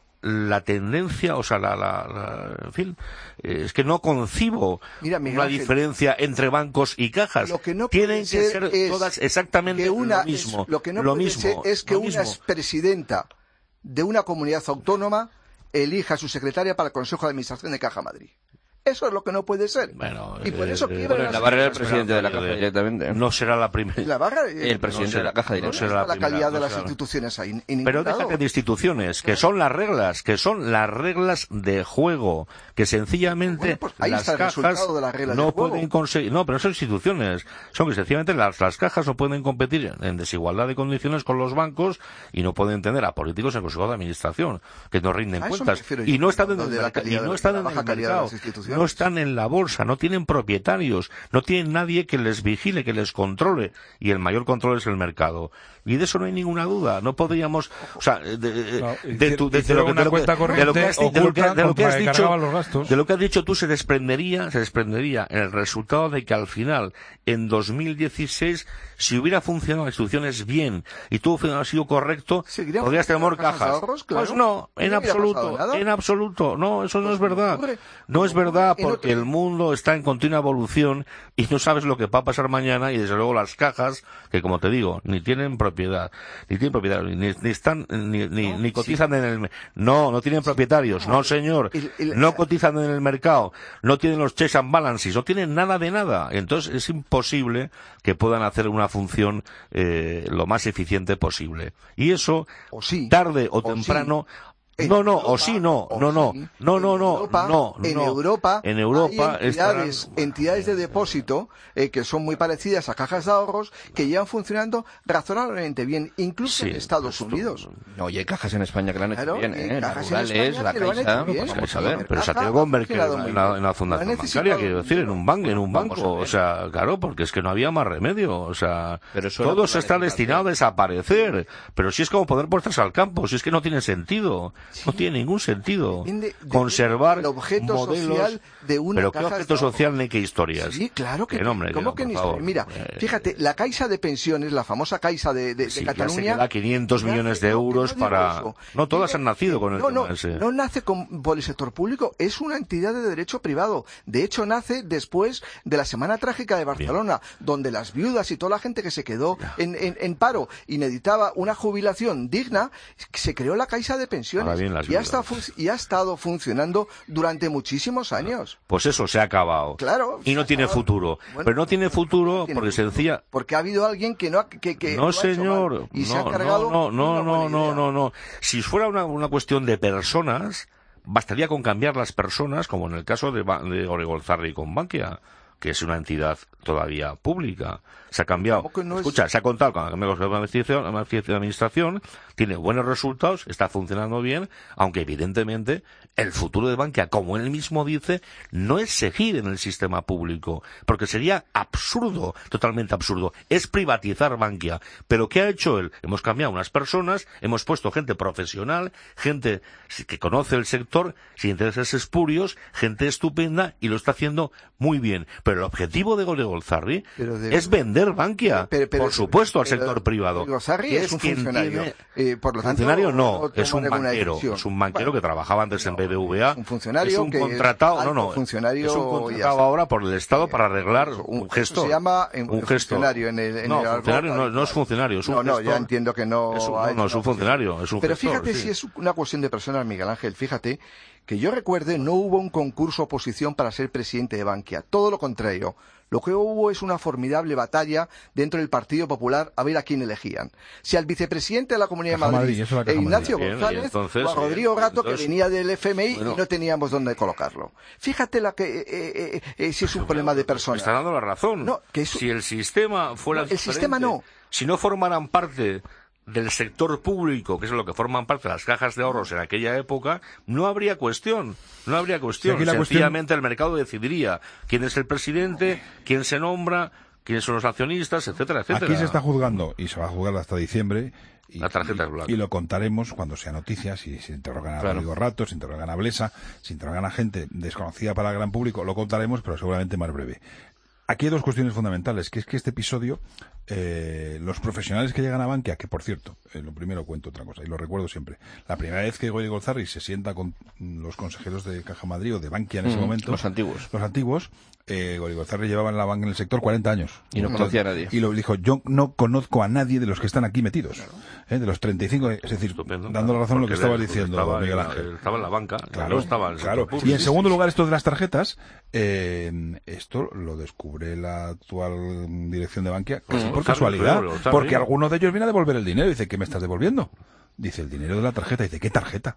Speaker 3: la tendencia, o sea, la, la, la- en fin, eh, es que no concibo
Speaker 4: Mira, Miguel
Speaker 3: una
Speaker 4: Ángel,
Speaker 3: diferencia entre bancos y cajas.
Speaker 4: Lo que no
Speaker 3: Tienen
Speaker 4: puede
Speaker 3: que
Speaker 4: ser
Speaker 3: ser
Speaker 4: es
Speaker 3: todas exactamente
Speaker 4: que una
Speaker 3: lo mismo.
Speaker 4: es- lo que no
Speaker 3: lo
Speaker 4: puede
Speaker 3: mismo,
Speaker 4: ser es que
Speaker 3: lo
Speaker 4: una
Speaker 3: mismo.
Speaker 4: expresidenta de una comunidad autónoma elija a su secretaria para el Consejo de Administración de Caja Madrid. Eso es lo que no puede ser.
Speaker 3: Bueno,
Speaker 4: y por
Speaker 3: eh,
Speaker 4: eso
Speaker 3: eh,
Speaker 4: quiebran
Speaker 5: Bueno,
Speaker 4: las
Speaker 5: la barrera del
Speaker 4: cajas.
Speaker 5: presidente de la caja directamente.
Speaker 3: No será la primera.
Speaker 4: La barra, eh,
Speaker 5: El presidente
Speaker 3: no
Speaker 5: de la
Speaker 3: será-
Speaker 5: caja
Speaker 3: no
Speaker 5: directamente.
Speaker 3: será
Speaker 4: la,
Speaker 3: la primera,
Speaker 4: calidad de
Speaker 3: no
Speaker 4: las
Speaker 3: será.
Speaker 4: instituciones ahí. En ningún
Speaker 3: Pero
Speaker 4: lado.
Speaker 3: déjate de instituciones, que son las reglas, que son las reglas de juego, que sencillamente
Speaker 4: Bueno, pues ahí
Speaker 3: las
Speaker 4: está el
Speaker 3: cajas
Speaker 4: resultado de las reglas
Speaker 3: no
Speaker 4: de juego.
Speaker 3: pueden conseguir, no, pero no son instituciones, son que sencillamente las, las cajas no pueden competir en desigualdad de condiciones con los bancos y no pueden tener a políticos en el Consejo de Administración, que no rinden
Speaker 4: A eso me
Speaker 3: cuentas
Speaker 4: refiero
Speaker 3: y
Speaker 4: yo,
Speaker 3: no están en
Speaker 4: lo
Speaker 3: el
Speaker 4: de la
Speaker 3: mercado, y
Speaker 4: calidad de-
Speaker 3: no están
Speaker 4: la
Speaker 3: en
Speaker 4: baja
Speaker 3: el
Speaker 4: calidad de
Speaker 3: mercado,
Speaker 4: las instituciones.
Speaker 3: no están en la bolsa, no tienen propietarios, no tienen nadie que les vigile, que les controle, y el mayor control es el mercado. Y de eso no hay ninguna duda. No podríamos, o sea, de, de,
Speaker 1: No,
Speaker 3: de tu- de- de
Speaker 1: hicieron
Speaker 3: lo que-
Speaker 1: una
Speaker 3: de lo que-
Speaker 1: cuenta
Speaker 3: de lo que
Speaker 1: corriente
Speaker 3: has di- de lo que-
Speaker 1: oculta
Speaker 3: de lo que
Speaker 1: con
Speaker 3: has
Speaker 1: la que
Speaker 3: dicho,
Speaker 1: cargaban los gastos.
Speaker 3: de lo que has dicho tú se desprendería, se desprendería en el resultado de que al final, en dos mil dieciséis, si hubiera funcionado las instituciones bien y todo hubiera sido correcto,
Speaker 4: ¿Seguirían
Speaker 3: podrías tener
Speaker 4: funcionando las
Speaker 3: cajas.
Speaker 4: cajas de ahorros? Claro.
Speaker 3: Pues no, en
Speaker 4: No hubiera
Speaker 3: absoluto,
Speaker 4: pasado nada.
Speaker 3: en absoluto. No, eso no
Speaker 4: Pues
Speaker 3: es verdad.
Speaker 4: ocurre.
Speaker 3: No es verdad
Speaker 4: En
Speaker 3: porque
Speaker 4: otro-
Speaker 3: el mundo está en continua evolución y no sabes lo que va a pasar mañana, y desde luego las cajas, que como te digo, ni tienen propiedad, ni tienen propiedad, ni, ni están, ni, ni,
Speaker 4: No,
Speaker 3: ni
Speaker 4: sí.
Speaker 3: cotizan en el, no, no tienen propietarios, no señor,
Speaker 4: El- el-
Speaker 3: no cotizan en el mercado, no tienen los checks and balances, no tienen nada de nada. Entonces es imposible que puedan hacer una función eh, lo más eficiente posible. Y eso,
Speaker 4: O sí,
Speaker 3: tarde o
Speaker 4: o
Speaker 3: temprano,
Speaker 4: En
Speaker 3: no, no,
Speaker 4: Europa,
Speaker 3: o sí, no,
Speaker 4: o
Speaker 3: no, no,
Speaker 4: sí.
Speaker 3: no, no,
Speaker 4: En
Speaker 3: no,
Speaker 4: Europa,
Speaker 3: no,
Speaker 4: en
Speaker 3: no.
Speaker 4: Europa,
Speaker 3: En Europa
Speaker 4: hay entidades,
Speaker 3: estarán-
Speaker 4: entidades de depósito eh, que son muy parecidas a cajas de ahorros que llevan funcionando razonablemente bien, incluso
Speaker 3: Sí,
Speaker 4: en Estados
Speaker 3: pues,
Speaker 4: Unidos.
Speaker 5: No, y hay cajas en España que lo han hecho
Speaker 4: Claro,
Speaker 5: bien,
Speaker 4: y
Speaker 5: ¿eh? Las
Speaker 4: cajas en
Speaker 5: rurales,
Speaker 4: España
Speaker 5: la
Speaker 4: que lo han
Speaker 5: Caixa,
Speaker 4: hecho bien.
Speaker 5: pues vamos a
Speaker 3: Pero,
Speaker 5: ver.
Speaker 3: pero
Speaker 4: Caja
Speaker 3: Santiago Merkel
Speaker 4: ha funcionado
Speaker 3: en
Speaker 4: muy
Speaker 3: la,
Speaker 4: bien.
Speaker 3: en la
Speaker 4: No
Speaker 3: fundación
Speaker 4: ha
Speaker 3: bancaria,
Speaker 4: necesitado
Speaker 3: quiero decir, en un banco, en un
Speaker 5: Vamos a
Speaker 3: banco,
Speaker 5: ver.
Speaker 3: o sea, claro, porque es que no había más remedio, o sea,
Speaker 5: Pero eso era
Speaker 3: todo
Speaker 5: por
Speaker 3: se
Speaker 5: la
Speaker 3: está
Speaker 5: legislación.
Speaker 3: destinado a desaparecer, pero si es como poner puestas al campo, si es que no tiene sentido, no tiene ningún sentido.
Speaker 4: Depende de-
Speaker 3: Conservar
Speaker 4: del objeto
Speaker 3: modelos,
Speaker 4: social de una
Speaker 3: pero qué
Speaker 4: caja de
Speaker 3: objeto
Speaker 4: ahorros.
Speaker 3: social ni qué historias.
Speaker 4: Sí, claro que,
Speaker 3: Que no, hombre,
Speaker 4: ¿cómo
Speaker 3: que
Speaker 4: que
Speaker 3: no,
Speaker 4: ni
Speaker 3: por
Speaker 4: historia?
Speaker 3: favor.
Speaker 4: Mira,
Speaker 3: Eh,
Speaker 4: fíjate, la Caixa de Pensiones, la famosa Caixa de, de, de
Speaker 3: Sí, ya sé
Speaker 4: Cataluña...
Speaker 3: que da quinientos millones de
Speaker 4: nace- no,
Speaker 3: euros
Speaker 4: que no digo
Speaker 3: para...
Speaker 4: eso.
Speaker 3: No, todas
Speaker 4: Digo
Speaker 3: han nacido con el
Speaker 4: no,
Speaker 3: tema
Speaker 4: no,
Speaker 3: ese.
Speaker 4: no nace con, por el sector público, es una entidad de derecho privado. De hecho, nace después de la Semana Trágica de Barcelona, donde las viudas y toda la gente que se quedó en, en, en paro y necesitaba una jubilación digna, se creó la Caixa de Pensiones.
Speaker 3: para bien las
Speaker 4: y ha,
Speaker 3: viudas.
Speaker 4: estado, y ha estado funcionando durante muchísimos años.
Speaker 3: Pues eso, se ha acabado.
Speaker 4: Claro.
Speaker 3: Y no tiene futuro.
Speaker 4: Bueno,
Speaker 3: Pero no tiene futuro
Speaker 4: tiene
Speaker 3: porque
Speaker 4: futuro.
Speaker 3: sencilla...
Speaker 4: Porque ha habido alguien que no ha, que, que
Speaker 3: No,
Speaker 4: lo ha hecho
Speaker 3: señor.
Speaker 4: mal y
Speaker 3: no,
Speaker 4: se ha cargado
Speaker 3: no, no,
Speaker 4: una
Speaker 3: no,
Speaker 4: buena
Speaker 3: no,
Speaker 4: idea.
Speaker 3: no, no. Si fuera una, una cuestión de personas, bastaría con cambiar las personas, como en el caso de, Ba- de Oregolzarri con Bankia, que es una entidad todavía pública. Se ha cambiado.
Speaker 4: No
Speaker 3: Escucha,
Speaker 4: es...
Speaker 3: se ha contado con la administración, la administración, tiene buenos resultados, está funcionando bien, aunque evidentemente el futuro de Bankia, como él mismo dice, no es seguir en el sistema público, porque sería absurdo, totalmente absurdo. Es privatizar Bankia. Pero ¿qué ha hecho él? Hemos cambiado unas personas, hemos puesto gente profesional, gente que conoce el sector, sin intereses espurios, gente estupenda, y lo está haciendo muy bien. Pero el objetivo de Oregolzarri
Speaker 4: de...
Speaker 3: es vender Bankia,
Speaker 4: pero, pero,
Speaker 3: por supuesto, al
Speaker 4: pero,
Speaker 3: sector privado.
Speaker 4: Oregolzarri es un funcionario.
Speaker 3: Tiene...
Speaker 4: Eh, por lo tanto,
Speaker 3: funcionario no,
Speaker 4: no
Speaker 3: es un banquero.
Speaker 4: decisión.
Speaker 3: Es un banquero
Speaker 4: bueno,
Speaker 3: que trabajaba antes
Speaker 4: no,
Speaker 3: en B B V A.
Speaker 4: Un funcionario
Speaker 3: es un
Speaker 4: que
Speaker 3: contratado,
Speaker 4: es
Speaker 3: no, no,
Speaker 4: funcionario
Speaker 3: es un contratado ahora por el Estado para arreglar
Speaker 4: un,
Speaker 3: un gesto.
Speaker 4: Se llama
Speaker 3: un,
Speaker 4: un
Speaker 3: gesto.
Speaker 4: funcionario en el, en
Speaker 3: no,
Speaker 4: el
Speaker 3: funcionario no, no es funcionario, es un
Speaker 4: no, no,
Speaker 3: gestor.
Speaker 4: ya entiendo que no.
Speaker 3: Es un, no, no, es un funcionario, es un
Speaker 4: Pero
Speaker 3: gestor,
Speaker 4: fíjate
Speaker 3: sí.
Speaker 4: si es una cuestión de personas, Miguel Ángel. Fíjate que yo recuerde no hubo un concurso oposición para ser presidente de Bankia. Todo lo contrario. Lo que hubo es una formidable batalla dentro del Partido Popular a ver a quién elegían. Si al vicepresidente de la Comunidad
Speaker 1: Caja
Speaker 4: de Madrid,
Speaker 1: Madrid, eso era Caja
Speaker 4: e Ignacio
Speaker 1: Madrid.
Speaker 4: González,
Speaker 3: Bien, entonces,
Speaker 4: o a Rodrigo
Speaker 3: bien,
Speaker 4: Gato,
Speaker 3: entonces,
Speaker 4: que venía del F M I
Speaker 3: bueno,
Speaker 4: y no teníamos dónde colocarlo. Fíjate la que eh, eh, eh, si es un problema de personas.
Speaker 3: Me está dando la razón.
Speaker 4: No, que es...
Speaker 3: Si el sistema fuera
Speaker 4: no, el sistema no.
Speaker 3: Si no formaran parte del sector público, que es lo que forman parte de las cajas de ahorros en aquella época, no habría cuestión, no habría cuestión.
Speaker 1: Sí,
Speaker 3: Sencillamente
Speaker 1: cuestión...
Speaker 3: el mercado decidiría quién es el presidente, quién se nombra, quiénes son los accionistas, etcétera, etcétera.
Speaker 1: Aquí se está juzgando, y se va a juzgar hasta diciembre, y,
Speaker 3: la tarjeta es blanca.
Speaker 1: Y lo contaremos cuando sea noticia, si se interrogan a
Speaker 3: Claro.
Speaker 1: Rodrigo Rato, se interrogan a Blesa, se interrogan a gente desconocida para el gran público, lo contaremos, pero seguramente más breve. Aquí hay dos cuestiones fundamentales, que es que este episodio, eh, los profesionales que llegan a Bankia, que por cierto, eh, lo primero cuento otra cosa, y lo recuerdo siempre, la primera vez que Oregolzarri se sienta con los consejeros de Caja Madrid o de Bankia en ese
Speaker 5: Mm,
Speaker 1: momento,
Speaker 5: los antiguos,
Speaker 1: los antiguos, eh, Oregolzarri llevaba en la banca en el sector cuarenta años.
Speaker 5: Y no conocía a nadie.
Speaker 1: Y lo dijo, yo no conozco a nadie de los que están aquí metidos, eh, de los treinta y cinco, es decir,
Speaker 3: Estupendo,
Speaker 1: dando la razón a lo que
Speaker 3: porque
Speaker 1: estabas
Speaker 3: él
Speaker 1: diciendo,
Speaker 3: estaba
Speaker 1: Miguel
Speaker 3: en la-
Speaker 1: Ángel.
Speaker 3: Estaba en la banca,
Speaker 1: Claro,
Speaker 3: no estaba en el
Speaker 1: claro.
Speaker 3: sector público.
Speaker 1: Y en segundo lugar, esto de las tarjetas, eh, esto lo descubre la actual dirección de Bankia casi
Speaker 3: Mm,
Speaker 1: por
Speaker 3: Oregolzarri,
Speaker 1: casualidad,
Speaker 3: Oregolzarri.
Speaker 1: porque alguno de ellos viene a devolver el dinero y dice, ¿qué me estás devolviendo? Dice, el dinero de la tarjeta. Dice, ¿qué tarjeta?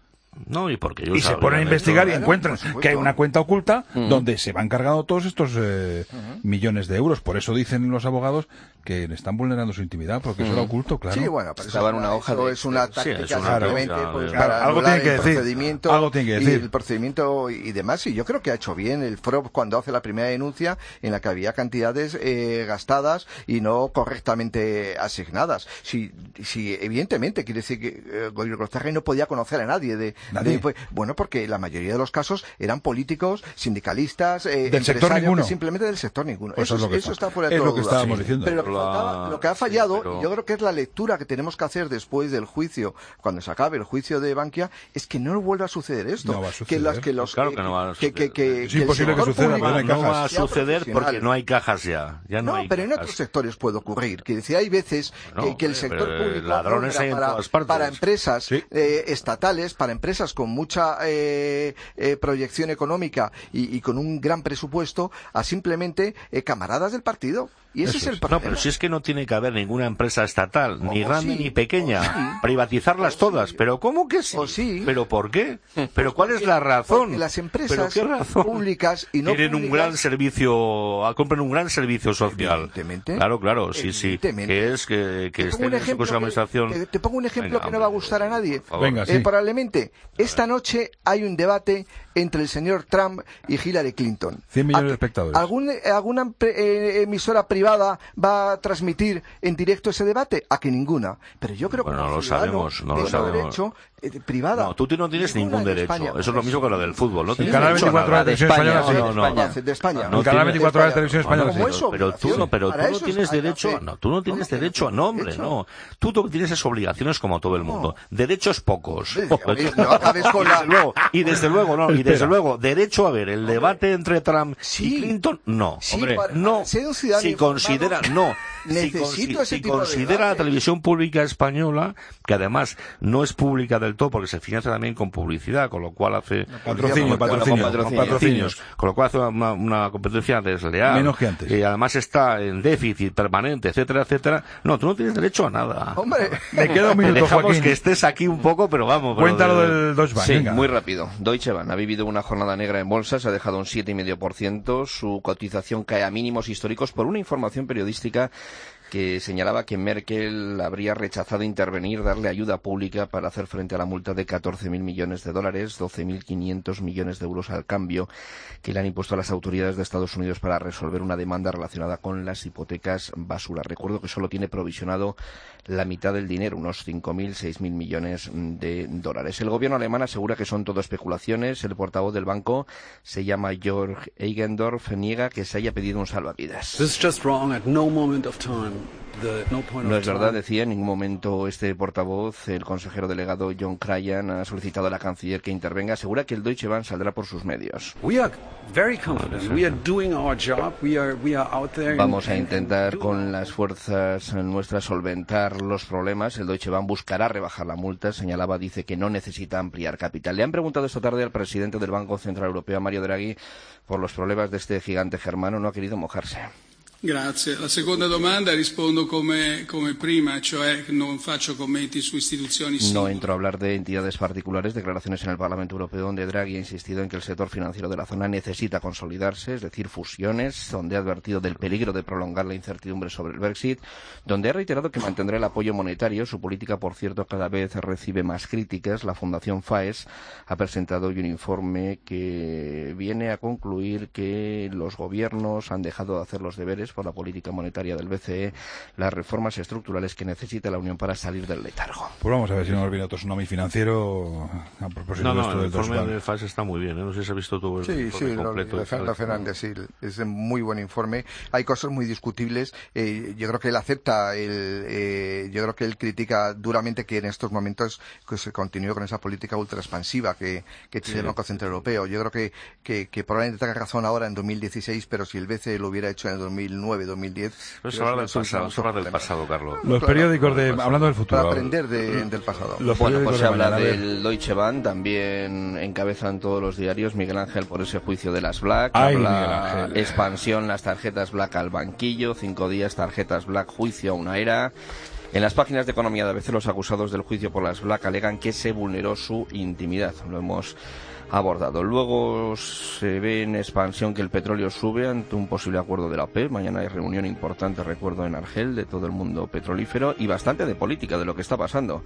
Speaker 3: No, y porque ellos
Speaker 1: Y se
Speaker 3: habían
Speaker 1: ponen a investigar
Speaker 3: hecho-
Speaker 1: y encuentran que hay una cuenta oculta
Speaker 5: Ujú.
Speaker 1: donde se van cargando todos estos eh, millones de euros. Por eso dicen los abogados que están vulnerando su intimidad, porque eso era oculto, claro.
Speaker 4: Sí, bueno, pero
Speaker 5: Estaba
Speaker 4: eso,
Speaker 5: en una hoja
Speaker 4: eso
Speaker 5: de
Speaker 4: es una
Speaker 3: Sí,
Speaker 4: táctica
Speaker 3: es una
Speaker 4: simplemente
Speaker 3: táctica
Speaker 4: pues,
Speaker 3: de-
Speaker 4: para
Speaker 1: Claro, algo
Speaker 4: anular
Speaker 1: tiene que
Speaker 4: el
Speaker 1: decir,
Speaker 4: procedimiento,
Speaker 1: algo tiene que decir.
Speaker 4: y el procedimiento y demás. Y yo creo que ha hecho bien el F R O P cuando hace la primera denuncia en la que había cantidades eh, gastadas y no correctamente asignadas. Si, si evidentemente quiere decir que eh, Oregolzarri no podía conocer a nadie de,
Speaker 1: Nadie.
Speaker 4: de, pues, bueno, porque la mayoría de los casos eran políticos, sindicalistas, eh,
Speaker 1: Del sector
Speaker 4: empresarios,
Speaker 1: ninguno.
Speaker 4: que simplemente del sector ninguno.
Speaker 1: Pues
Speaker 4: eso,
Speaker 1: es lo que
Speaker 4: eso
Speaker 1: está.
Speaker 4: está fuera de
Speaker 1: Es
Speaker 4: toda
Speaker 1: lo que
Speaker 4: duda.
Speaker 1: estábamos diciendo.
Speaker 4: Pero lo que,
Speaker 3: La-
Speaker 4: faltaba- lo que ha fallado,
Speaker 3: sí, pero-
Speaker 4: y yo creo que es la lectura que tenemos que hacer después del juicio, cuando se acabe el juicio de Bankia, es que no vuelva a suceder esto.
Speaker 1: No va a
Speaker 4: que
Speaker 1: suceder.
Speaker 4: las que los
Speaker 3: Claro que no va a
Speaker 4: que, que, que-
Speaker 1: Es
Speaker 4: que el
Speaker 1: imposible que
Speaker 4: sector
Speaker 1: suceda,
Speaker 4: público
Speaker 1: porque no hay
Speaker 3: No
Speaker 1: cajas.
Speaker 3: va a
Speaker 4: sea
Speaker 3: suceder porque
Speaker 4: profesional.
Speaker 3: no hay cajas ya. Ya no,
Speaker 4: No,
Speaker 3: hay
Speaker 4: pero en
Speaker 3: cajas.
Speaker 4: otros sectores puede ocurrir. Que decir, hay veces
Speaker 3: No,
Speaker 4: que, que el
Speaker 3: hombre,
Speaker 4: sector
Speaker 3: pero, eh,
Speaker 4: público
Speaker 3: ladrones
Speaker 4: nombra
Speaker 3: hay en
Speaker 4: para,
Speaker 3: todas partes.
Speaker 4: para empresas
Speaker 1: Sí.
Speaker 4: eh, estatales, para empresas con mucha eh, eh, proyección económica y, y con un gran presupuesto, a simplemente eh, camaradas del partido. Y ese
Speaker 1: Eso
Speaker 4: es el
Speaker 1: es.
Speaker 4: problema.
Speaker 3: No, pero si es que no tiene que haber ninguna empresa estatal, ni
Speaker 4: O
Speaker 3: grande
Speaker 4: sí,
Speaker 3: ni pequeña,
Speaker 4: o sí.
Speaker 3: privatizarlas
Speaker 4: O
Speaker 3: todas.
Speaker 4: sí.
Speaker 3: Pero ¿cómo que sí?
Speaker 4: O sí.
Speaker 3: ¿Pero por qué? ¿Pero cuál es
Speaker 4: Porque-
Speaker 3: la razón?
Speaker 4: porque las
Speaker 3: ¿Pero
Speaker 4: empresas
Speaker 3: qué razón?
Speaker 4: públicas y no
Speaker 3: tienen un
Speaker 4: públicas-
Speaker 3: gran servicio, ah, compran un gran servicio social.
Speaker 4: Evidentemente.
Speaker 3: Claro, claro, sí, sí.
Speaker 4: Evidentemente.
Speaker 3: Que es que, que
Speaker 4: Te
Speaker 3: esté
Speaker 4: pongo un
Speaker 3: en su
Speaker 4: ejemplo
Speaker 3: consejo de
Speaker 4: que-
Speaker 3: administración.
Speaker 4: te, te pongo un ejemplo
Speaker 3: Venga,
Speaker 4: que no va a
Speaker 3: hombre,
Speaker 4: gustar a nadie.
Speaker 3: por favor.
Speaker 1: Venga,
Speaker 4: Eh,
Speaker 1: sí.
Speaker 4: probablemente esta noche hay un debate entre el señor Trump y Hillary Clinton.
Speaker 1: cien millones
Speaker 4: ¿A-
Speaker 1: de espectadores.
Speaker 4: ¿Algún, ¿Alguna empre- eh, emisora privada va a transmitir en directo ese debate? A que ninguna. Pero yo creo que
Speaker 3: Bueno,
Speaker 4: como
Speaker 3: no lo
Speaker 4: ciudadano
Speaker 3: sabemos, no
Speaker 4: de
Speaker 3: lo
Speaker 4: un
Speaker 3: sabemos.
Speaker 4: derecho eh, privada.
Speaker 3: No, tú no tienes
Speaker 4: Ninguna
Speaker 3: ningún
Speaker 4: en
Speaker 3: derecho.
Speaker 4: España.
Speaker 3: Eso es lo mismo que lo del fútbol. No
Speaker 1: El
Speaker 3: tienes
Speaker 1: canal
Speaker 3: derecho a
Speaker 1: veinticuatro
Speaker 3: nada.
Speaker 1: horas de televisión
Speaker 5: España,
Speaker 1: española, sí.
Speaker 5: no, no,
Speaker 4: España, de España.
Speaker 3: No
Speaker 1: El canal
Speaker 3: tiene-
Speaker 1: veinticuatro horas de televisión española,
Speaker 4: Como
Speaker 1: sí.
Speaker 4: eso,
Speaker 3: Pero tú no, pero tú
Speaker 4: para
Speaker 3: no
Speaker 4: eso
Speaker 3: tienes
Speaker 4: hay
Speaker 3: derecho,
Speaker 4: hacer-
Speaker 3: no, tú no tienes
Speaker 4: ¿Cómo que
Speaker 3: derecho,
Speaker 4: no?
Speaker 3: no, hombre,
Speaker 4: Derecho.
Speaker 3: no. Tú to- tienes esas obligaciones como todo el mundo. Derechos pocos.
Speaker 4: Hombre, no acabes con
Speaker 3: Y
Speaker 4: la-
Speaker 3: desde luego, y desde luego, no, y
Speaker 1: Espera.
Speaker 3: desde luego, derecho a ver el debate entre Trump
Speaker 4: Sí.
Speaker 3: y Clinton, no,
Speaker 4: Sí,
Speaker 3: hombre,
Speaker 4: para-
Speaker 3: no.
Speaker 4: para ser un ciudadano
Speaker 3: Si
Speaker 4: informado.
Speaker 3: considera, no.
Speaker 4: necesito
Speaker 3: si,
Speaker 4: ese
Speaker 3: si
Speaker 4: tipo
Speaker 3: considera
Speaker 4: de
Speaker 3: la
Speaker 4: debate.
Speaker 3: televisión pública española, que además no es pública del todo porque se financia también con publicidad, con lo cual hace
Speaker 1: Patrocinio,
Speaker 3: con-
Speaker 1: patrocinio,
Speaker 3: con
Speaker 1: con patrocinios.
Speaker 3: con lo cual hace una, una competencia desleal.
Speaker 1: Menos que antes.
Speaker 3: Y además está en déficit permanente, etcétera, etcétera. No, tú no tienes derecho a nada.
Speaker 4: Hombre,
Speaker 1: Me queda un
Speaker 3: Te
Speaker 1: minuto,
Speaker 3: dejamos
Speaker 1: Joaquín.
Speaker 3: que estés aquí un poco, pero vamos. pero
Speaker 1: Cuéntalo
Speaker 3: de-
Speaker 1: del Deutsche Bank.
Speaker 5: Sí,
Speaker 1: venga.
Speaker 5: muy rápido. Deutsche Bank ha vivido una jornada negra en bolsa, se ha dejado un siete coma cinco por ciento, su cotización cae a mínimos históricos por una información periodística que señalaba que Merkel habría rechazado intervenir, darle ayuda pública para hacer frente a la multa de catorce mil millones de dólares, doce mil quinientos millones de euros al cambio, que le han impuesto a las autoridades de Estados Unidos para resolver una demanda relacionada con las hipotecas basura. Recuerdo que solo tiene provisionado la mitad del dinero, unos cinco mil, seis mil millones de dólares. El gobierno alemán asegura que son todo especulaciones. El portavoz del banco se llama Jörg Eigendorf, niega que se haya pedido un salvavidas. No es verdad, decía, en ningún momento este portavoz, el consejero delegado John Cryan, ha solicitado a la canciller que intervenga. Asegura que el Deutsche Bank saldrá por sus medios. Vamos a intentar con las fuerzas nuestras solventar los problemas. El Deutsche Bank buscará rebajar la multa. Señalaba, dice que no necesita ampliar capital. Le han preguntado esta tarde al presidente del Banco Central Europeo, Mario Draghi, por los problemas de este gigante germano. No ha querido mojarse.
Speaker 11: Grazie. La seconda domanda rispondo come, come prima, cioè non faccio commenti su istituzioni
Speaker 5: No
Speaker 11: singole.
Speaker 5: entro a hablar de entidades particulares, declaraciones en el Parlamento Europeo donde Draghi ha insistido en que el sector financiero de la zona necesita consolidarse, es decir, fusiones, donde ha advertido del peligro de prolongar la incertidumbre sobre el Brexit, donde ha reiterado que mantendrá el apoyo monetario. Su política, por cierto, cada vez recibe más críticas. La Fundación FAES ha presentado hoy un informe que viene a concluir que los gobiernos han dejado de hacer los deberes por la política monetaria del B C E, las reformas estructurales que necesita la Unión para salir del letargo.
Speaker 1: Pues vamos a ver si no nos viene otro tsunami financiero a propósito
Speaker 3: No,
Speaker 1: de
Speaker 3: no,
Speaker 1: esto
Speaker 3: el
Speaker 1: del Deutsche
Speaker 3: informe
Speaker 1: Bank.
Speaker 3: de F A S está muy bien, ¿eh? No sé si has visto tú el
Speaker 4: Sí,
Speaker 3: informe
Speaker 4: sí, lo
Speaker 3: completo.
Speaker 4: de Fernando Fernández, sí, es un muy buen informe. Hay cosas muy discutibles. Eh, yo creo que él acepta, el, eh, yo creo que él critica duramente que en estos momentos que se continúe con esa política ultra expansiva que, que tiene
Speaker 3: Sí.
Speaker 4: el Banco Central Europeo. Yo creo que, que, que probablemente tenga razón ahora en dos mil dieciséis, pero si el B C E lo hubiera hecho en el dos mil nueve, dos mil diez...
Speaker 3: Pero eso habla del pasado, eso habla del pasado, Carlos.
Speaker 1: Los periódicos de... Hablando del futuro.
Speaker 4: Para aprender de- del pasado.
Speaker 1: Los
Speaker 5: Bueno,
Speaker 1: periódicos
Speaker 5: pues se
Speaker 1: de
Speaker 5: habla
Speaker 1: mañana, a ver.
Speaker 5: del Deutsche Bank, también encabezan todos los diarios, Miguel Ángel, por ese juicio de las Black.
Speaker 1: Ay,
Speaker 5: habla
Speaker 1: Miguel Ángel.
Speaker 5: expansión, las tarjetas Black al banquillo, cinco días, tarjetas Black, juicio a una era. En las páginas de Economía de A B C, los acusados del juicio por las Black alegan que se vulneró su intimidad. Lo hemos abordado. Luego se ve en expansión que el petróleo sube ante un posible acuerdo de la OPEP. Mañana hay reunión importante, recuerdo, en Argel, de todo el mundo petrolífero, y bastante de política, de lo que está pasando.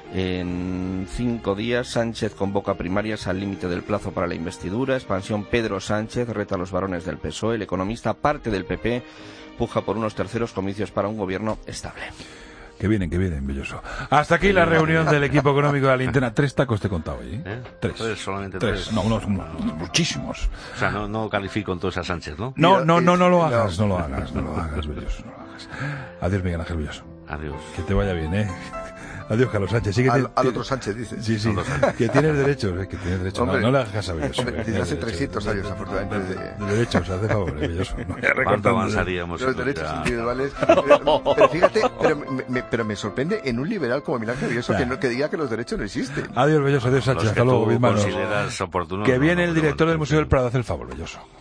Speaker 5: En cinco días, Sánchez convoca primarias al límite del plazo para la investidura. Expansión, Pedro Sánchez reta a los varones del P S O E. El economista, parte del P P, puja por unos terceros comicios para un gobierno estable.
Speaker 1: Que vienen, que vienen, Belloso. Hasta aquí la reunión del equipo económico de la linterna. Tres tacos te he contado hoy, ¿eh?
Speaker 3: ¿Eh?
Speaker 1: Tres.
Speaker 3: Tres, solamente
Speaker 1: tres.
Speaker 3: tres.
Speaker 1: No, unos, unos, muchísimos.
Speaker 3: O sea, no, no califico entonces a Sánchez, ¿no?
Speaker 1: No, no, no, no lo
Speaker 4: No.
Speaker 1: hagas, no lo hagas, no lo hagas, Belloso, no lo hagas. Adiós, Miguel Ángel Belloso.
Speaker 3: Adiós.
Speaker 1: Que te vaya bien, ¿eh? Adiós, Carlos Sánchez. Sí que
Speaker 4: Al,
Speaker 1: te-
Speaker 4: al
Speaker 1: te-
Speaker 4: otro Sánchez, dice.
Speaker 1: Sí, sí, que tienes derechos, eh, que tienes derechos. No,
Speaker 4: Hombre,
Speaker 1: no le hagas caso a Belloso.
Speaker 4: hombre,
Speaker 1: eh,
Speaker 4: desde hace
Speaker 1: derechos.
Speaker 4: trescientos años, afortunadamente,
Speaker 1: De,
Speaker 4: de-
Speaker 1: de derechos, haz de favor, eh, Belloso. No vaya
Speaker 3: ¿Cuánto
Speaker 1: recortando.
Speaker 3: avanzaríamos?
Speaker 4: Los
Speaker 3: en
Speaker 4: derechos
Speaker 3: nuestra-
Speaker 4: individuales. Pero, pero fíjate, pero me, me- pero me sorprende en un liberal como Miguel Ángel Belloso que, no, que diga que los derechos no existen.
Speaker 1: Adiós, Belloso. Adiós,
Speaker 3: Los
Speaker 1: Sánchez.
Speaker 3: que
Speaker 1: Hasta luego,
Speaker 3: tú
Speaker 1: mis manos.
Speaker 3: consideras oportunos,
Speaker 1: Que
Speaker 3: no,
Speaker 1: viene
Speaker 3: no,
Speaker 1: el
Speaker 3: no,
Speaker 1: director
Speaker 3: no,
Speaker 1: del Museo del Prado. Haz el favor, Belloso.